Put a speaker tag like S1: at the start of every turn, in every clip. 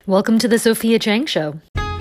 S1: Welcome to the Sophia Chang Show.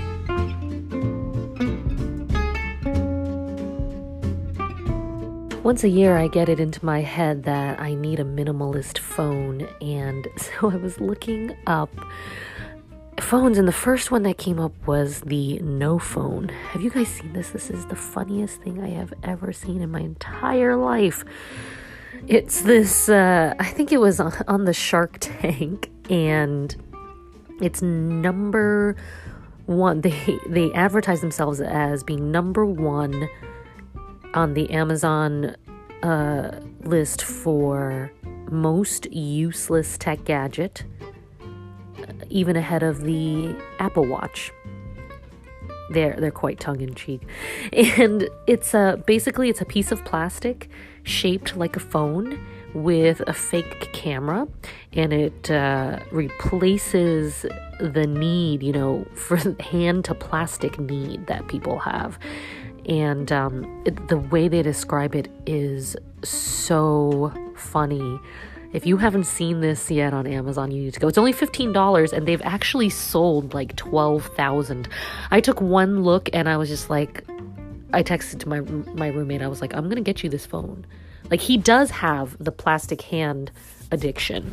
S1: Once a year, I get it into my head that I need a minimalist phone, and so I was looking up phones, and the first one that came up was the No Phone. Have you guys seen this? This is the funniest thing I have ever seen in my entire life. It's this, I think it was on the Shark Tank, and it's number one. They advertise themselves as being number one on the Amazon list for most useless tech gadget, even ahead of the Apple Watch. They're quite tongue-in-cheek. And it's basically it's a piece of plastic shaped like a phone with a fake camera, and it replaces the need, for hand to plastic need that people have. And the way they describe it is so funny. If you haven't seen this yet on Amazon, you need to go. It's only $15, and they've actually sold like 12,000. I took one look, and I was just like, I texted to my roommate. I was like, I'm going to get you this phone. Like, he does have the plastic hand addiction.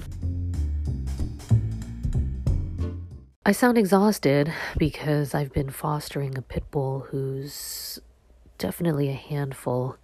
S1: I sound exhausted because I've been fostering a pit bull who's definitely a handful.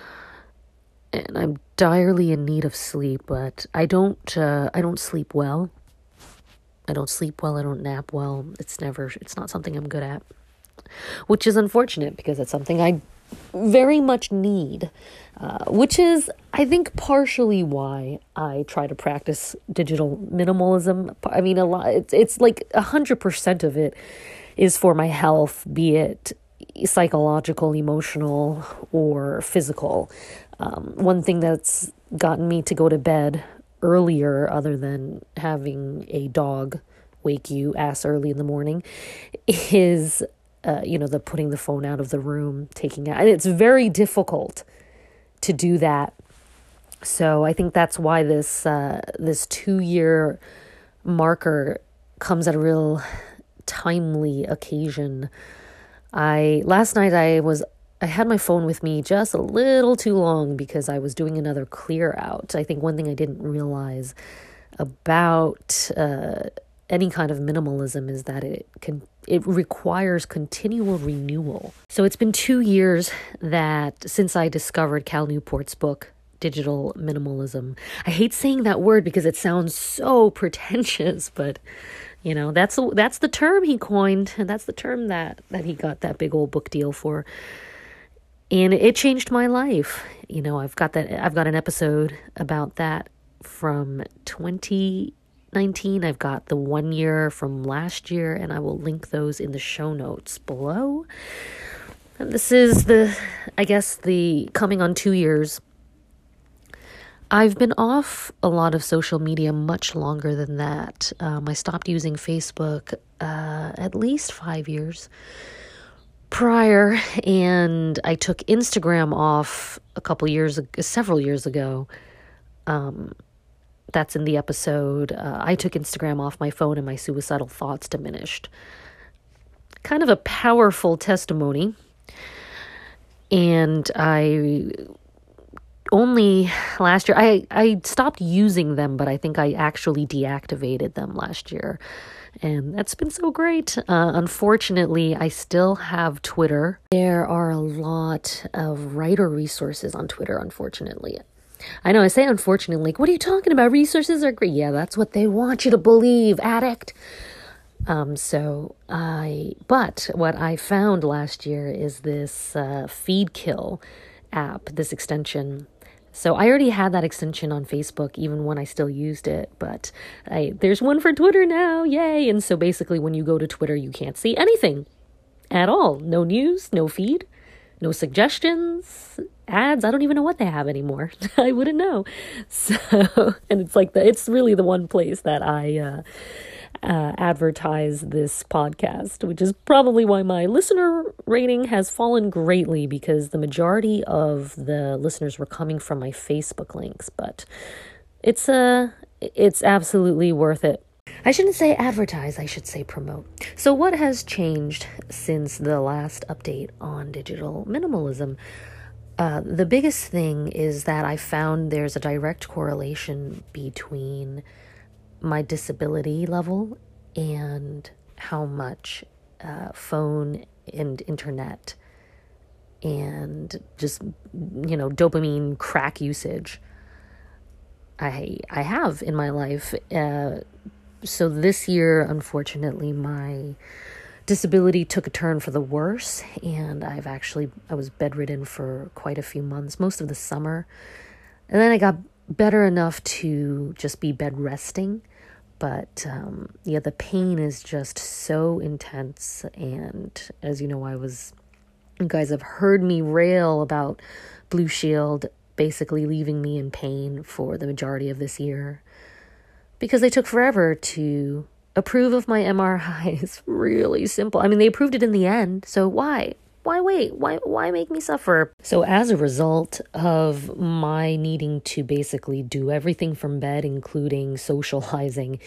S1: And I'm direly in need of sleep, but I don't sleep well. I don't nap well. It's not something I'm good at, which is unfortunate because it's something I very much need, which is, I think, partially why I try to practice digital minimalism. I mean, it's like 100% of it is for my health, be it psychological, emotional, or physical. One thing that's gotten me to go to bed earlier, other than having a dog wake you ass early in the morning, is the putting the phone out of the room, taking it. And it's very difficult to do that. So I think that's why this 2-year marker comes at a real timely occasion. Last night I had my phone with me just a little too long because I was doing another clear out. I think one thing I didn't realize about any kind of minimalism is that it requires continual renewal. So it's been 2 years since I discovered Cal Newport's book, Digital Minimalism. I hate saying that word because it sounds so pretentious, but that's the term he coined, and that's the term that he got that big old book deal for. And it changed my life. I've got an episode about that from 2019. I've got the 1 year from last year, and I will link those in the show notes below. And this is the coming on 2 years. I've been off a lot of social media much longer than that. I stopped using Facebook at least 5 years prior, and I took Instagram off several years ago. That's in the episode. I took Instagram off my phone and my suicidal thoughts diminished. Kind of a powerful testimony. And only last year, I stopped using them, but I think I actually deactivated them last year. And that's been so great. Unfortunately, I still have Twitter. There are a lot of writer resources on Twitter, unfortunately. I know I say unfortunately, like, what are you talking about? Resources are great. Yeah, that's what they want you to believe, addict. But what I found last year is this Feedkill app, this extension. So I already had that extension on Facebook, even when I still used it, but there's one for Twitter now, yay! And so basically when you go to Twitter, you can't see anything at all. No news, no feed, no suggestions, ads. I don't even know what they have anymore. I wouldn't know. So, and it's really the one place that I advertise this podcast, which is probably why my listener rating has fallen greatly, because the majority of the listeners were coming from my Facebook links. But it's absolutely worth it. I shouldn't say advertise, I should say promote. So what has changed since the last update on digital minimalism? The biggest thing is that I found there's a direct correlation between my disability level and how much phone and internet and just, dopamine crack usage I have in my life. So this year, unfortunately, my disability took a turn for the worse, and I was bedridden for quite a few months, most of the summer. And then I got better enough to just be bed resting. But the pain is just so intense. And as you know, you guys have heard me rail about Blue Shield basically leaving me in pain for the majority of this year because they took forever to approve of my MRI. It's really simple. I mean, they approved it in the end. So why? Why wait? Why make me suffer? So as a result of my needing to basically do everything from bed, including socializing,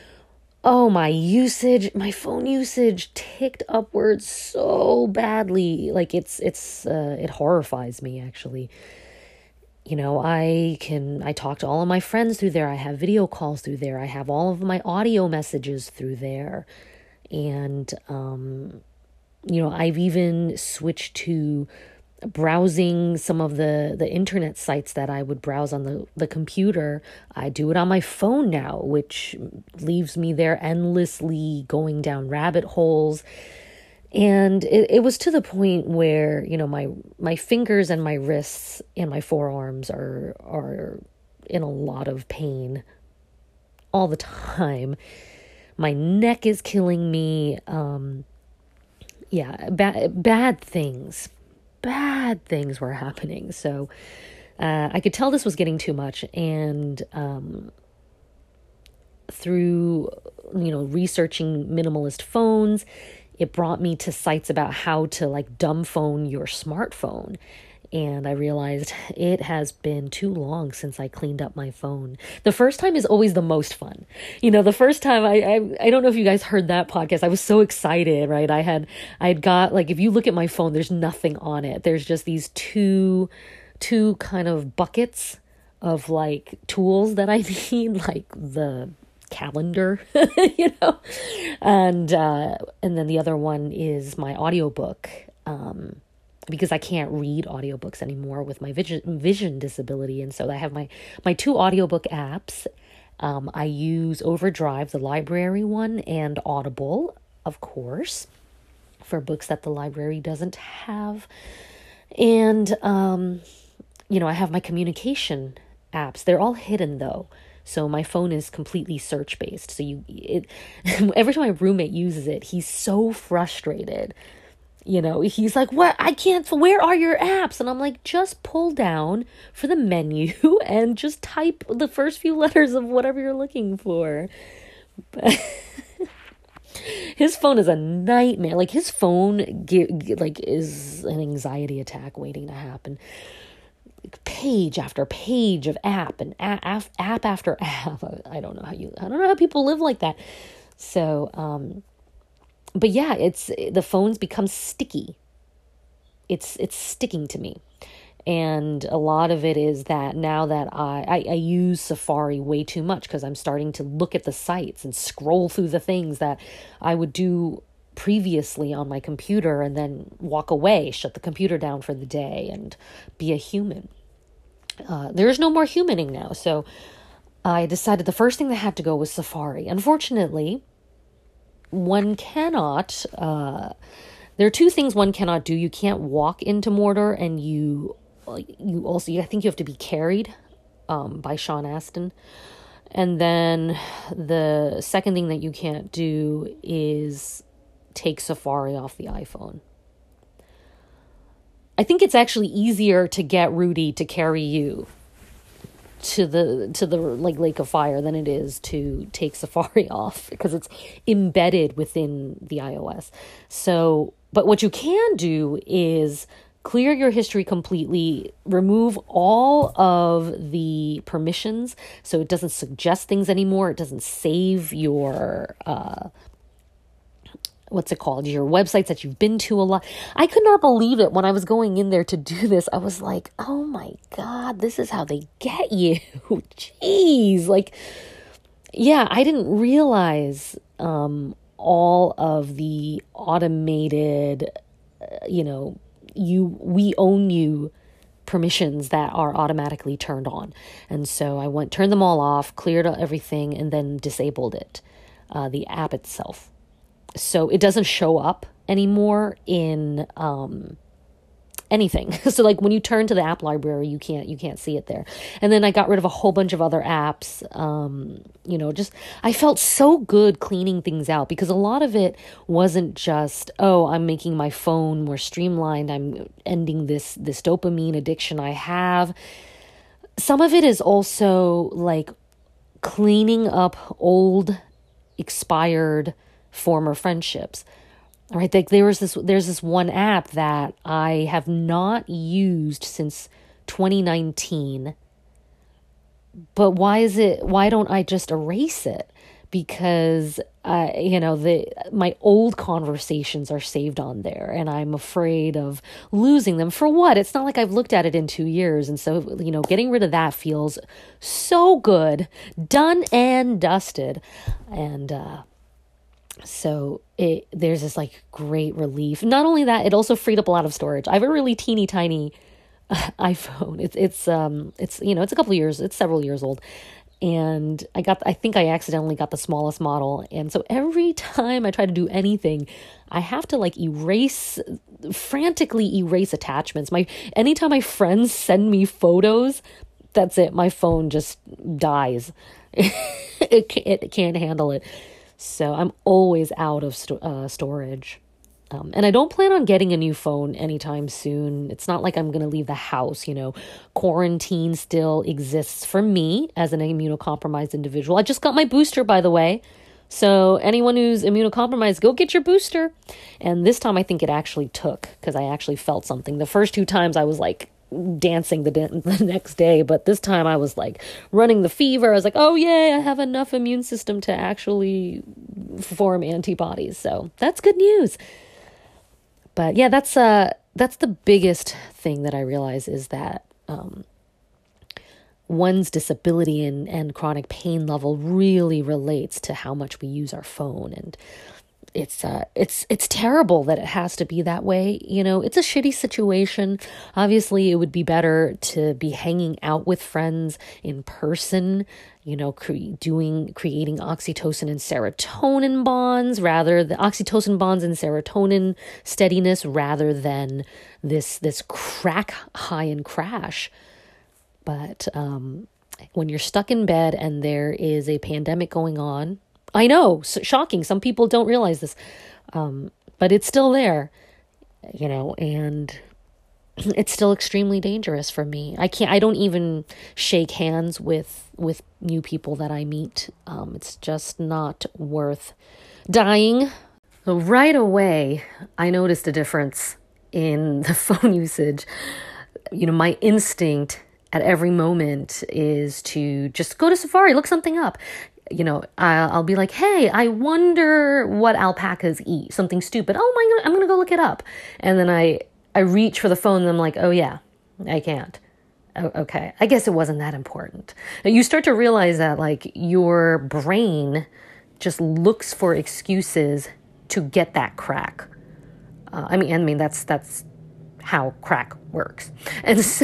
S1: my phone usage ticked upwards so badly. Like it horrifies me, actually. I talk to all of my friends through there. I have video calls through there. I have all of my audio messages through there. And, I've even switched to browsing some of the internet sites that I would browse on the computer. I do it on my phone now, which leaves me there endlessly going down rabbit holes. And it was to the point where, my fingers and my wrists and my forearms are in a lot of pain all the time. My neck is killing me. Bad things were happening. So I could tell this was getting too much. And through, researching minimalist phones, it brought me to sites about how to dumb phone your smartphone. And I realized it has been too long since I cleaned up my phone. The first time is always the most fun. The first time I don't know if you guys heard that podcast. I was so excited, right? I had got, if you look at my phone, there's nothing on it. There's just these two kind of buckets of tools that I need, like the calendar, and then the other one is my audiobook, because I can't read audiobooks anymore with my vision disability. And so I have my two audiobook apps. I use Overdrive, the library one, and Audible, of course, for books that the library doesn't have. And, I have my communication apps. They're all hidden though. So my phone is completely search-based. So every time my roommate uses it, he's so frustrated. He's like, what? Where are your apps? And I'm like, just pull down for the menu and just type the first few letters of whatever you're looking for. But his phone is a nightmare. His phone is an anxiety attack waiting to happen. Page after page of app and app after app. I don't know how people live like that. So, but yeah, the phone's become sticky. It's sticking to me. And a lot of it is that now that I use Safari way too much because I'm starting to look at the sites and scroll through the things that I would do previously on my computer and then walk away, shut the computer down for the day and be a human. There's no more humaning now. So I decided the first thing that had to go was Safari. Unfortunately, one cannot, there are two things one cannot do. You can't walk into Mordor, and you also, I think you have to be carried, by Sean Astin. And then the second thing that you can't do is take Safari off the iPhone. I think it's actually easier to get Rudy to carry you to the Lake of Fire than it is to take Safari off, because it's embedded within the iOS. So, but what you can do is clear your history completely, remove all of the permissions so it doesn't suggest things anymore. It doesn't save your, what's it called? Your websites that you've been to a lot. I could not believe it when I was going in there to do this. I was like, oh my God, this is how they get you. Jeez. Like, yeah, I didn't realize, all of the automated, we own you permissions that are automatically turned on. And so I turned them all off, cleared everything, and then disabled it, the app itself. So it doesn't show up anymore in anything. So like when you turn to the app library, you can't see it there. And then I got rid of a whole bunch of other apps. I felt so good cleaning things out, because a lot of it wasn't just, oh, I'm making my phone more streamlined, I'm ending this dopamine addiction I have. Some of it is also like cleaning up old, expired, former friendships. All right, like there's this one app that I have not used since 2019. But why don't I just erase it? Because my old conversations are saved on there, and I'm afraid of losing them. For what? It's not like I've looked at it in 2 years. And so, getting rid of that feels so good, done and dusted. And so there's this like great relief. Not only that, it also freed up a lot of storage. I have a really teeny tiny iPhone. It's a couple of years, it's several years old. And I think I accidentally got the smallest model. And so every time I try to do anything, I have to frantically erase attachments. Anytime my friends send me photos, that's it. My phone just dies. It can't handle it. So I'm always out of storage. And I don't plan on getting a new phone anytime soon. It's not like I'm going to leave the house. Quarantine still exists for me as an immunocompromised individual. I just got my booster, by the way. So anyone who's immunocompromised, go get your booster. And this time I think it actually took, because I actually felt something. The first 2 times I was like dancing the next day, but this time I was like running the fever. I was like, oh yeah, I have enough immune system to actually form antibodies. So that's good news. But yeah, that's the biggest thing that I realize, is that one's disability and chronic pain level really relates to how much we use our phone. And it's terrible that it has to be that way. It's a shitty situation. Obviously, it would be better to be hanging out with friends in person, creating oxytocin and serotonin bonds, oxytocin bonds and serotonin steadiness, rather than this crack high and crash. But when you're stuck in bed and there is a pandemic going on, I know, shocking. Some people don't realize this, but it's still there, and it's still extremely dangerous for me. I don't even shake hands with new people that I meet. It's just not worth dying. So right away, I noticed a difference in the phone usage. My instinct at every moment is to just go to Safari, look something up. I'll be like, hey, I wonder what alpacas eat. Something stupid. Oh my God, I'm going to go look it up. And then I reach for the phone and I'm like, oh yeah, I can't. Okay. I guess it wasn't that important. You start to realize that like your brain just looks for excuses to get that crack. I mean, that's how crack works. And so,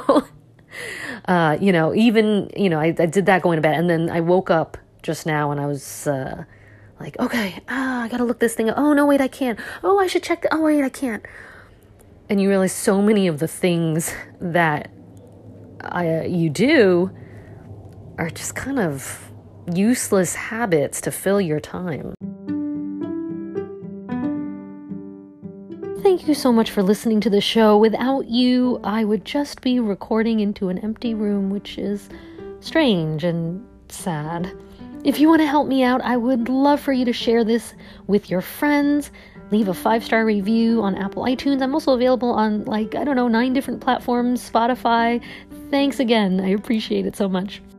S1: I did that going to bed, and then I woke up just now and I was like, okay, I gotta look this thing up. Oh no, wait, I can't. Oh, I should check. Oh wait, I can't. And you realize so many of the things that you do are just kind of useless habits to fill your time. Thank you so much for listening to the show. Without you, I would just be recording into an empty room, which is strange and sad. If you want to help me out, I would love for you to share this with your friends. Leave a 5-star review on Apple iTunes. I'm also available on 9 different platforms, Spotify. Thanks again. I appreciate it so much.